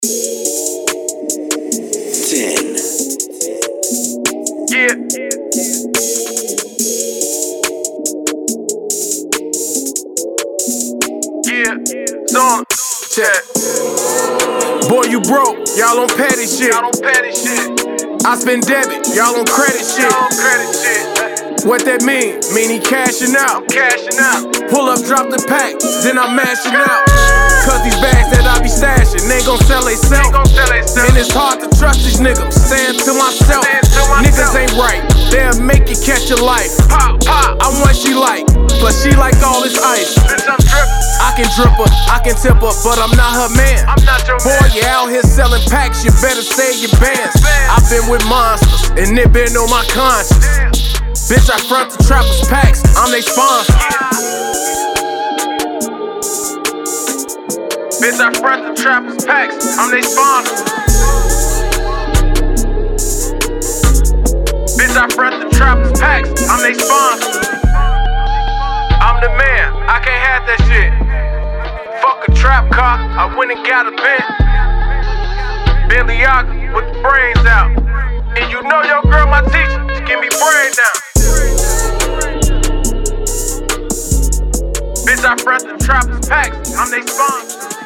Yeah. Yeah. Zone. Check. Boy, you broke. Y'all on petty shit. I spend debit. Y'all on credit shit. What that mean? Mean he cashing out. Pull up, drop the pack, then I'm mashing out. Cause these bags that I be stashing ain't gon' sell they self. And it's hard to trust these niggas, saying to myself, niggas ain't right, they'll make you catch your life. I'm what she like, but she like all this ice. I can drip her, I can tip her, but I'm not her man. Boy, you out here selling packs, you better save your bands. I've been with monsters, and it been on my conscience. Bitch, I front the trappers packs, I'm they sponsor. Bitch, I front the trappers packs, I'm they sponsor. Bitch, I front the trappers packs, I'm they sponsor. I'm the man, I can't have that shit. Fuck a trap car, I went and got a Bentley Yaga with the brains out. And you know your girl my teacher, she give me brain now. Bitch, I front the trappers packs, I'm they sponsor.